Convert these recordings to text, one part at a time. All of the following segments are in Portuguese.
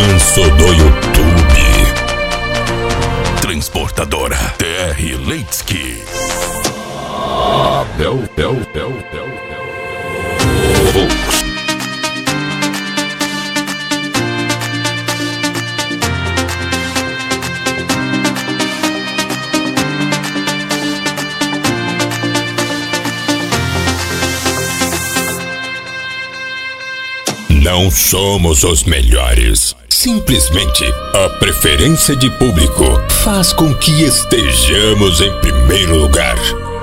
Manso do YouTube. Transportadora TR Leitsky. Abel. Não somos os melhores. Simplesmente a preferência de público faz com que estejamos em primeiro lugar.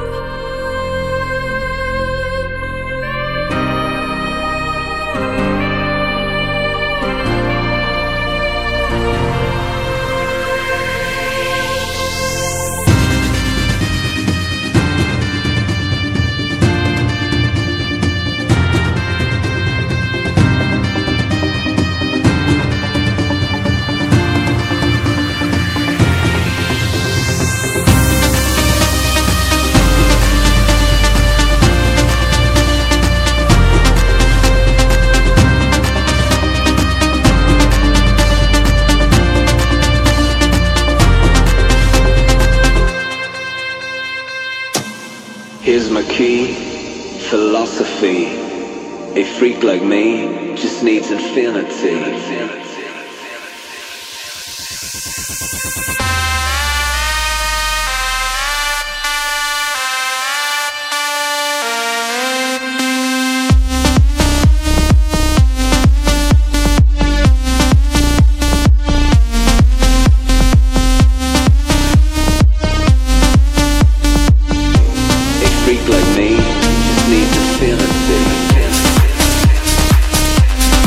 Here's my key, philosophy. A freak like me just needs infinity.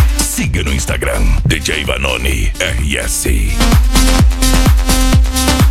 Siga no Instagram DJ Vanoni RS.